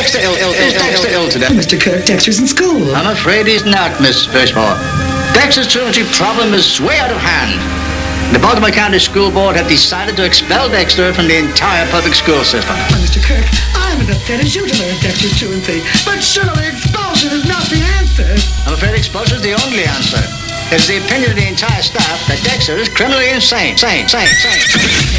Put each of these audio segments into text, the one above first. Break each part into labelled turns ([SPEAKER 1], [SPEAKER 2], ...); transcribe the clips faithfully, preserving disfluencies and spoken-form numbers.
[SPEAKER 1] Dexter ill? ill, ill, ill Dexter ill today?
[SPEAKER 2] Mister Kirk, Dexter's in school.
[SPEAKER 1] I'm afraid he's not, Miss Birchmore. Dexter's truancy problem is way out of hand. The Baltimore County School Board have decided to expel Dexter from the entire public school system.
[SPEAKER 2] Oh, Mister Kirk, I'm as upset as you to learn Dexter's truancy, but surely expulsion is not the answer.
[SPEAKER 1] I'm afraid expulsion is the only answer. It's the opinion of the entire staff that Dexter is criminally insane. Sane, sane, sane.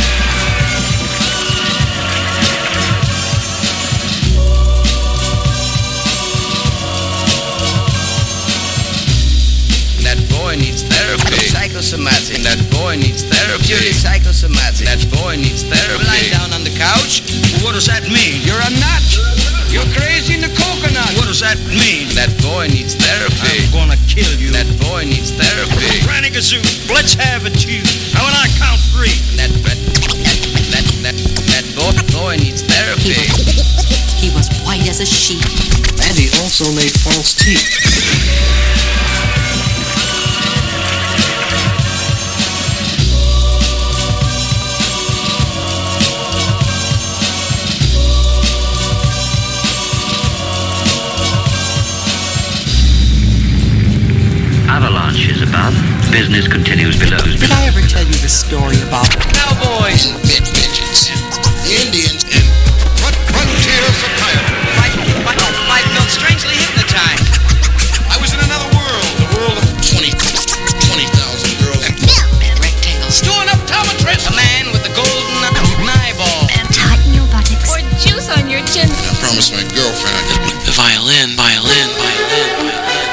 [SPEAKER 3] Needs therapy. Psychosomatic. That boy needs therapy. Purely psychosomatic. That boy needs therapy. Lying down on the couch.
[SPEAKER 4] What does that mean? You're a nut. You're crazy in the coconut. What does that mean?
[SPEAKER 3] That boy needs therapy.
[SPEAKER 4] I'm gonna kill you.
[SPEAKER 3] That boy needs therapy.
[SPEAKER 4] Granny Gazoo, let's have it, you. Now when I count three.
[SPEAKER 3] That that that that that boy boy needs therapy.
[SPEAKER 5] He was, he was white as a sheet.
[SPEAKER 6] And he also made false teeth.
[SPEAKER 7] Avalanche is above. Business continues below.
[SPEAKER 2] Did I ever tell you the story about
[SPEAKER 3] cowboys and midgets and the Indians and frontier psychiatry?
[SPEAKER 4] Life, life felt strangely hypnotized.
[SPEAKER 3] I was in another world, the world of twenty, twenty thousand girls and
[SPEAKER 5] rectangles.
[SPEAKER 4] Doing up optometrist.
[SPEAKER 3] A man with a golden eyeball.
[SPEAKER 5] And tighten your buttocks. Or juice on your chin.
[SPEAKER 3] I promised my girlfriend I'd just be
[SPEAKER 6] The violin, violin, violin, violin.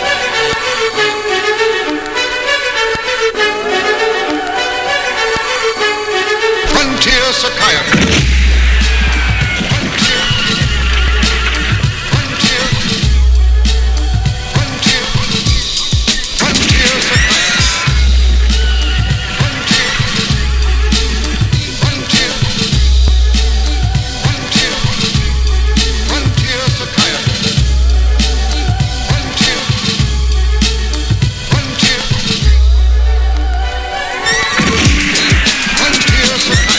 [SPEAKER 3] frontier psychiatry. Frontier. Frontier. Frontier. Frontier psychiatry. Frontier. Frontier. Frontier. Frontier psychiatry. Frontier. Frontier. Frontier psychiatry.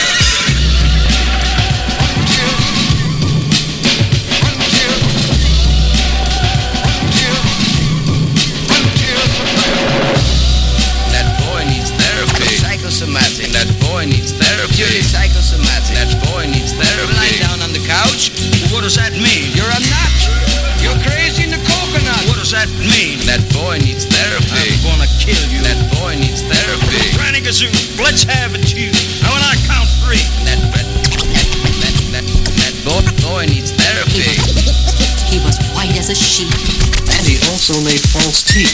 [SPEAKER 3] Psychosomatic. That boy needs therapy. Purely psychosomatic. That boy needs therapy.
[SPEAKER 4] Lying down on the couch. What does that mean? You're a nut. You're crazy in the coconut. What does that mean?
[SPEAKER 3] That boy needs therapy.
[SPEAKER 4] I'm gonna kill you.
[SPEAKER 3] That boy needs therapy.
[SPEAKER 4] Granny Gazoo, let's have it, you. Now when I count three.
[SPEAKER 3] That that that that that, that boy, boy needs therapy.
[SPEAKER 5] He was white as a sheet.
[SPEAKER 6] And he also made false teeth.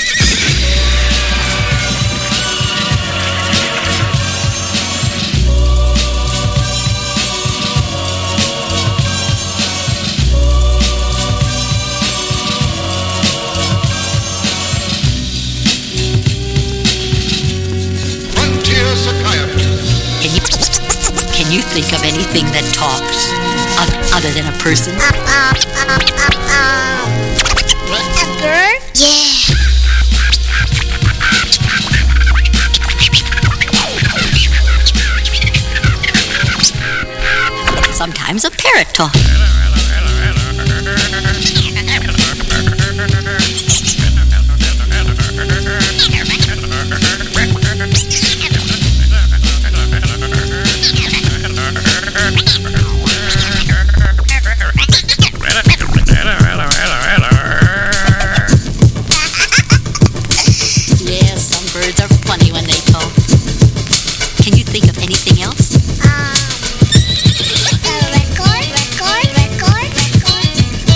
[SPEAKER 3] Frontier psychiatry.
[SPEAKER 5] Can you, can you think of anything that talks other, other than a person?
[SPEAKER 8] A bird? Yeah.
[SPEAKER 5] Sometimes a parrot talks. Yeah, some birds are funny when they talk. Can you think of anything else?
[SPEAKER 8] Record, record, record, record.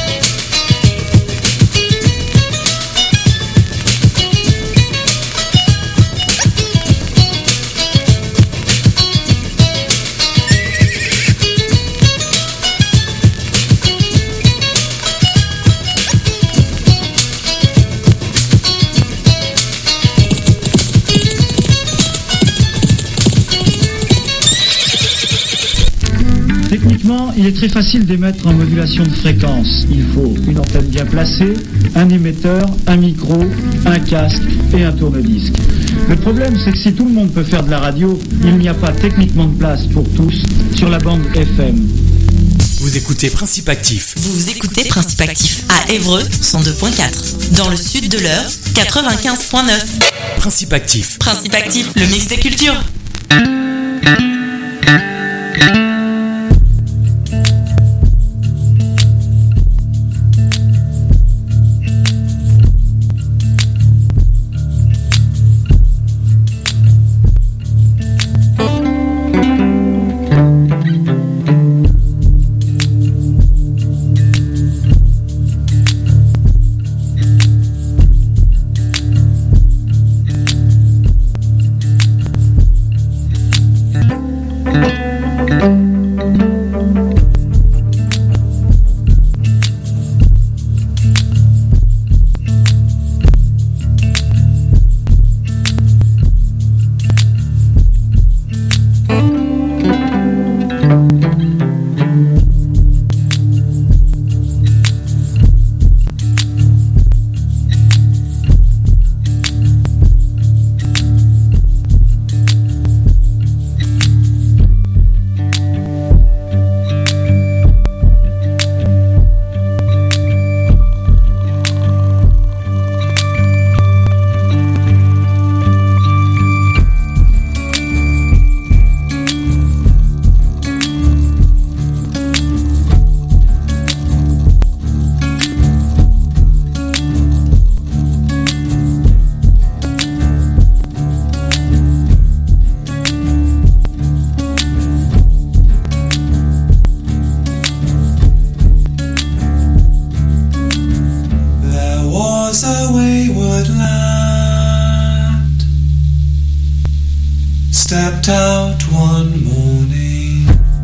[SPEAKER 9] Techniquement, il est très facile d'émettre en modulation de fréquence. Il faut une antenne bien placée, un émetteur, un micro, un casque et un tourne-disque. Le problème, c'est que si tout le monde peut faire de la radio, il n'y a pas techniquement de place pour tous sur la bande F M.
[SPEAKER 10] Vous écoutez Principe Actif.
[SPEAKER 11] Vous écoutez Principe Actif à Évreux cent deux point quatre. Dans le sud de l'Eure, quatre-vingt-quinze point neuf.
[SPEAKER 10] Principe Actif.
[SPEAKER 11] Principe Actif, le mix des cultures.
[SPEAKER 12] Stepped out one morning,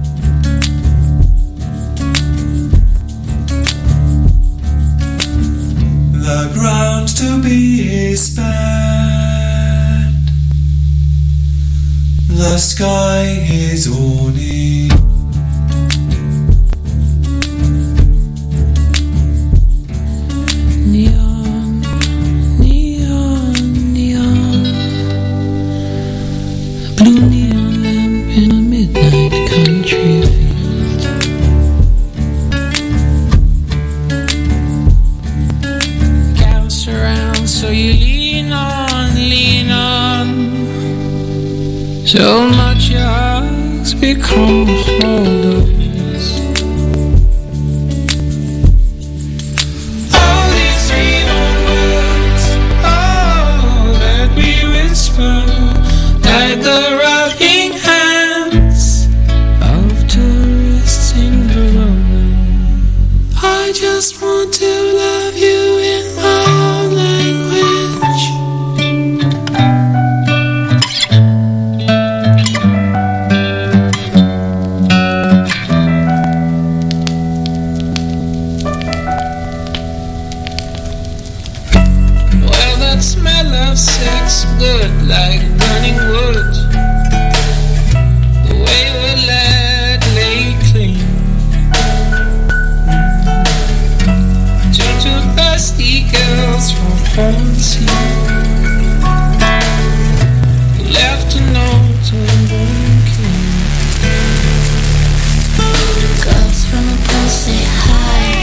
[SPEAKER 12] the ground to be spared, the sky is awning.
[SPEAKER 13] Neon, neon, neon, blue neon lamp in a midnight country field. Counts around, so you lean on, lean on. So much your eyes become holders. All these dreaming words, oh, that we whisper, like the rocking hands of tourists in Verona. I just want to love you in my own language. Well, that smell of sex good like burning wood. The way we let lay clean to two thirsty girls from home scene who left a note on Bunking.
[SPEAKER 8] Girls from above say hi.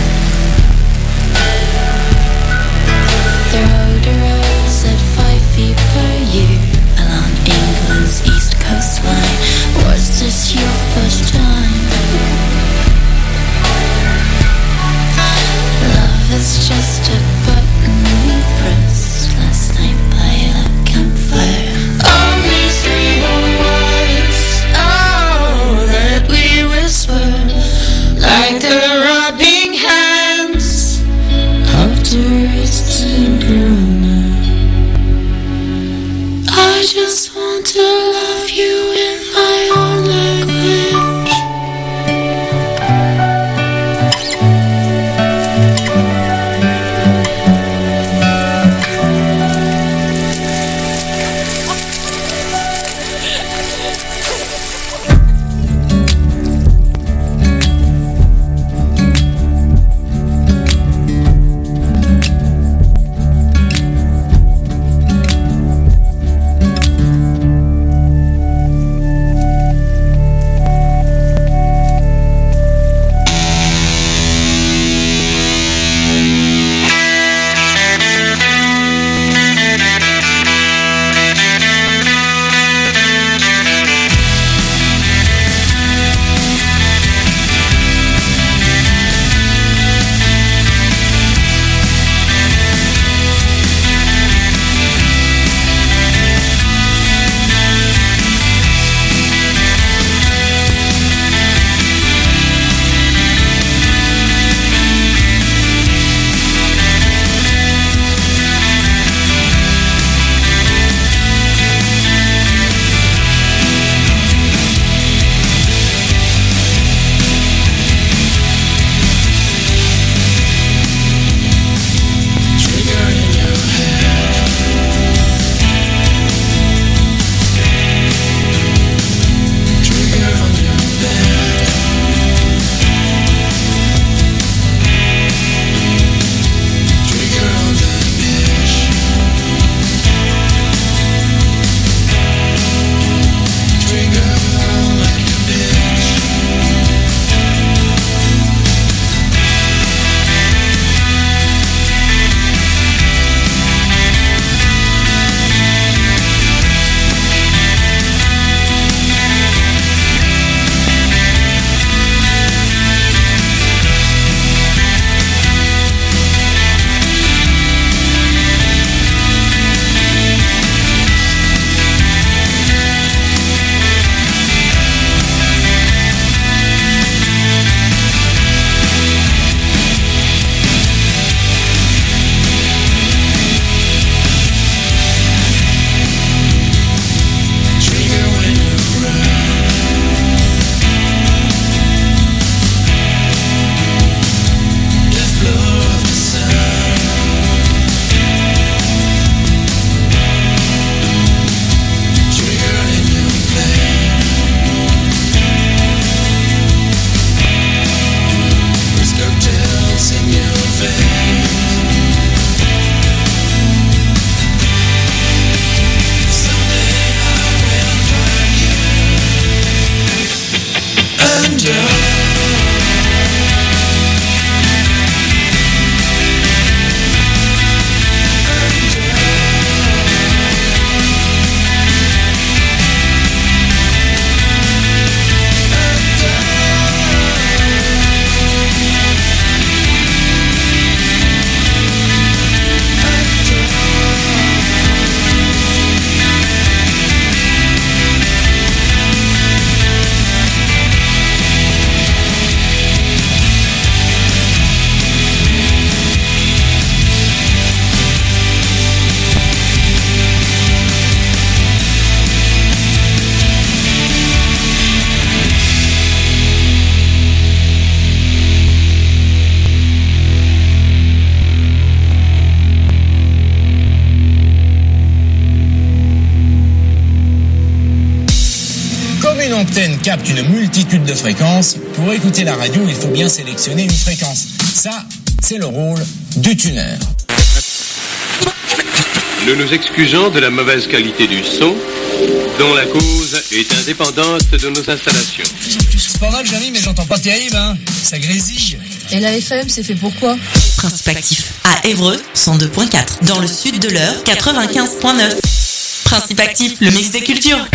[SPEAKER 8] Their odor rolls at five feet per year along England's east coastline. Was this your first time? Love is just a button we pressed last night.
[SPEAKER 14] antenne capte une multitude de fréquences. Pour écouter la radio, il faut bien sélectionner une fréquence. Ça, c'est le rôle du tuner.
[SPEAKER 15] Nous nous excusons de la mauvaise qualité du son, dont la cause est indépendante de nos installations.
[SPEAKER 14] C'est pas mal, Johnny, mais j'entends pas terrible, hein. Ça grésille.
[SPEAKER 16] Et la F M, c'est fait pour quoi?
[SPEAKER 11] Principe actif à Évreux, cent deux point quatre. Dans le sud de l'Eure, quatre-vingt-quinze point neuf. Principe actif, le mix des cultures.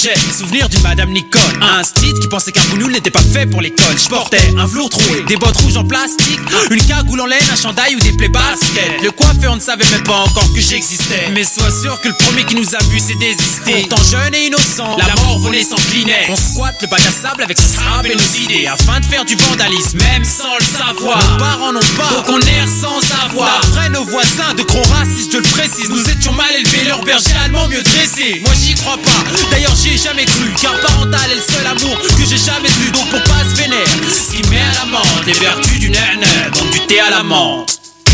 [SPEAKER 17] J'ai souvenir d'une madame Nicole, un stit qui pensait qu'un bougnoul n'était pas fait pour l'école. Je portais un velours troué, des bottes rouges en plastique, une cagoule en laine, un chandail ou des plaies baskets. Le coiffeur ne savait même pas encore que j'existais. Mais sois sûr que le premier qui nous a vu s'est désisté. Pourtant jeune et innocent, la mort volait sans clinet. On squatte le bac à sable avec ses sable et nos idées, afin de faire du vandalisme, même sans le savoir. Nos parents n'ont pas, donc on erre sans avoir. D'après nos voisins de gros racistes, je le précise, nous étions mal élevés, leur berger allemand mieux dressé. Moi j'y crois pas, d'ailleurs j'y ai jamais cru, car parental est le seul amour que j'ai jamais eu. Donc pour pas se vénère, ce qui met à l'amende les vertus du nana, donc du thé à la menthe.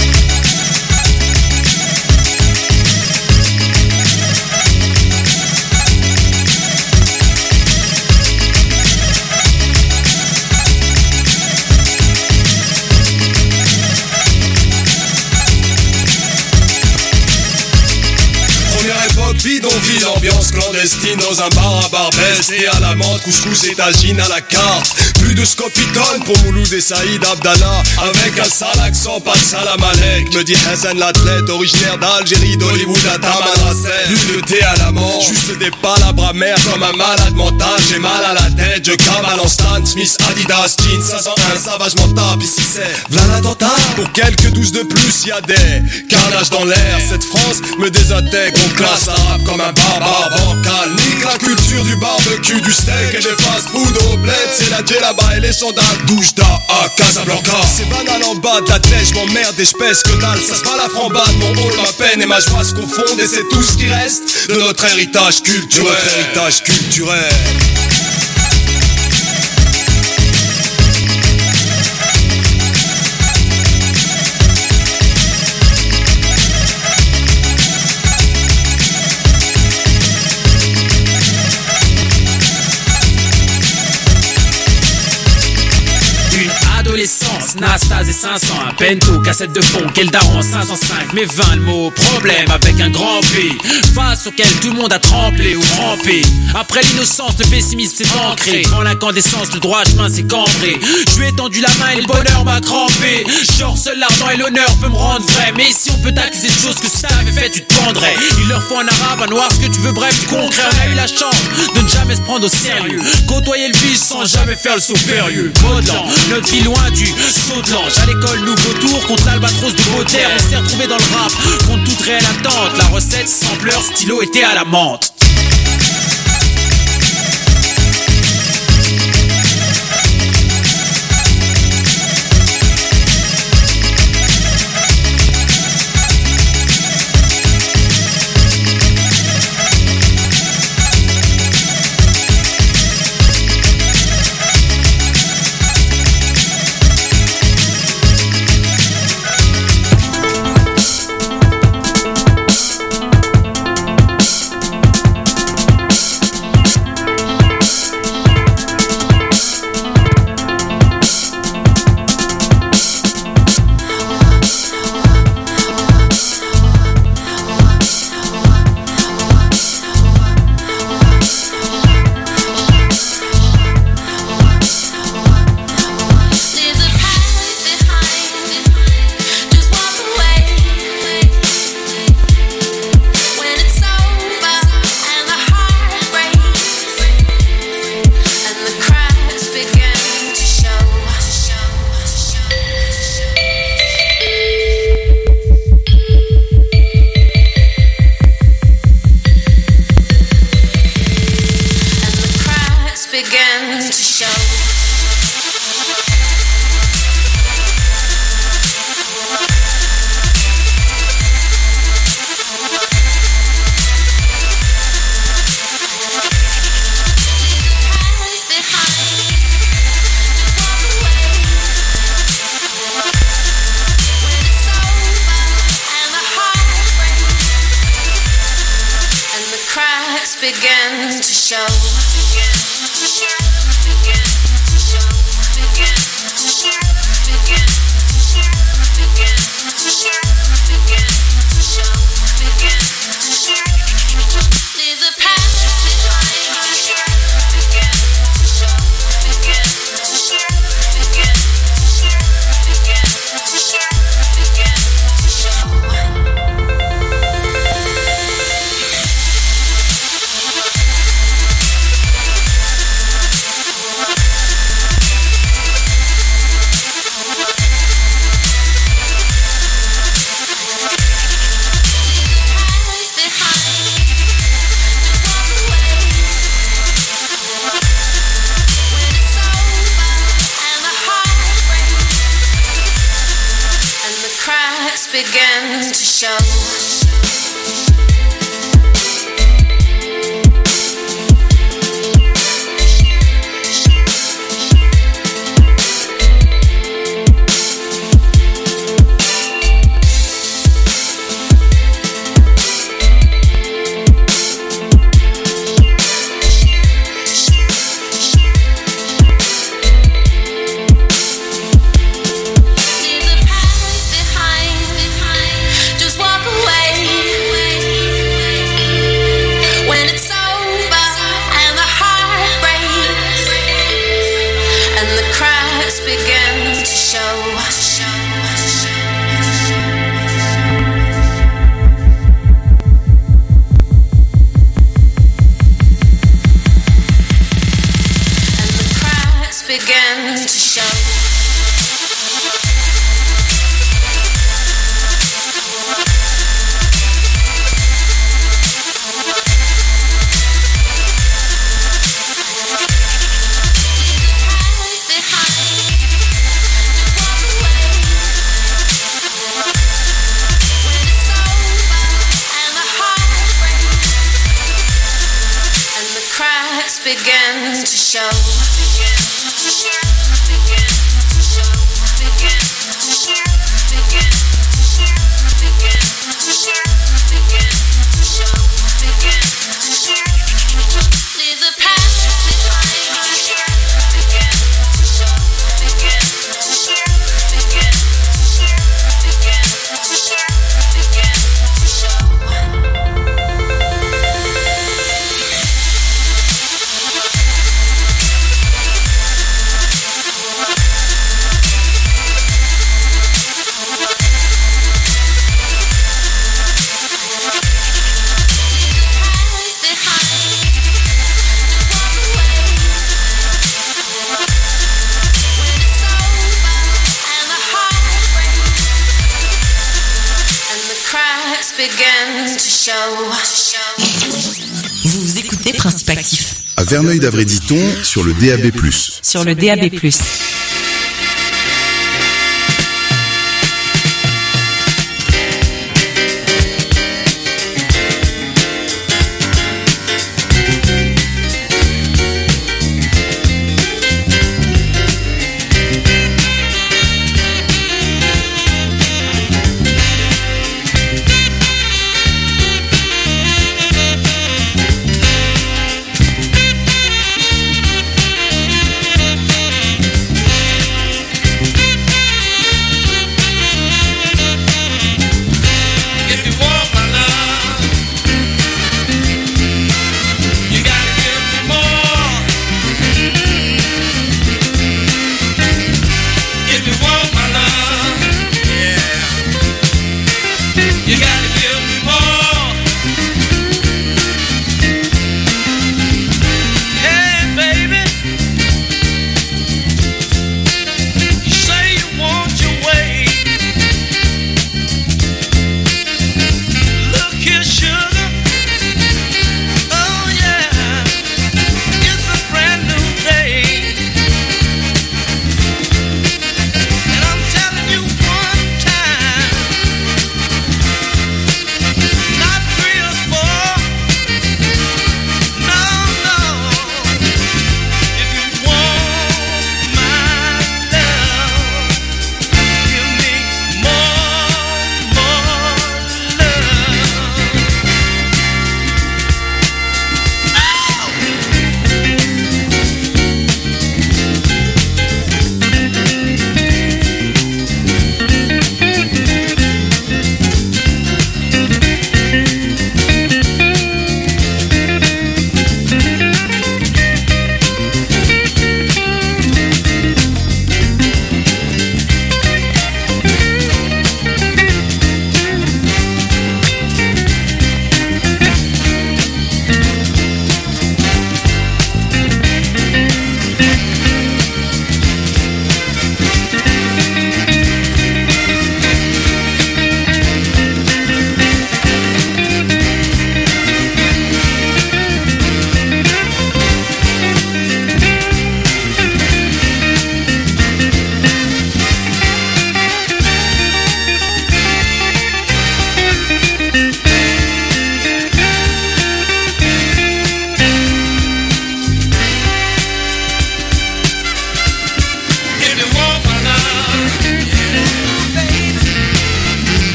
[SPEAKER 18] Bidonville, ambiance clandestine dans un bar à Barbès. Et à la menthe, couscous et tagine à la carte. Plus de scopitone pour Mouloud et Saïd Abdallah. Avec un sale accent, pas de salam alek. Me dit Hassan l'athlète, originaire d'Algérie, d'Hollywood à Tamanrasset. Plus de thé à la menthe, juste des palabres amères comme un malade mental. J'ai mal à la tête, je cavale en Stan Smith, Adidas, jeans cinq cent un, savage mental. Ici c'est v'là l'attentat. Pour quelques douze de plus, y'a des carnages dans l'air. Cette France me désintègre, on classe arabe comme un barbare bancal. Nique la culture du barbecue, du steak et des fast-food au bled. C'est la djellaba et les sandales Doujda à Casablanca. C'est banal en bas de la tête, j'm'emmerde et j'pèse que dalle. Ça se bat la frambade, mon rôle, ma peine et ma joie se confondent. Et c'est tout ce qui reste de notre héritage culturel. De notre héritage culturel.
[SPEAKER 17] Nastase et cinq cents, un Pento, cassette de fond, quel daron, cinq cent cinq, mais vingt le mot, problème avec un grand P, face auquel tout le monde a tremblé ou trempé. Après l'innocence, le pessimisme s'est ancré, devant l'incandescence, le droit chemin s'est cambré. Je lui ai tendu la main et le bonheur m'a crampé. Genre seul l'argent et l'honneur peut me rendre vrai, mais si on peut t'accuser de choses que si t'avais fait tu te pendrais. Il leur faut un arabe, un noir, ce que tu veux, bref, du concret. On a eu la chance de ne jamais se prendre au sérieux, côtoyer le vice sans jamais faire le saut périlleux. Modelant, notre vie loin du saut de l'ange. À l'école, nouveau tour contre l'albatros de Baudelaire. On s'est retrouvé dans le rap contre toute réelle attente. La recette, sampleur, stylo était à la menthe.
[SPEAKER 19] Begin to show.
[SPEAKER 8] begins to show. Begins to show. Begins to show. Leave the past begins to show.
[SPEAKER 11] Vous écoutez Principe Actif.
[SPEAKER 19] À Verneuil-d'Avray-Diton sur le D A B plus.
[SPEAKER 11] Sur le D A B plus.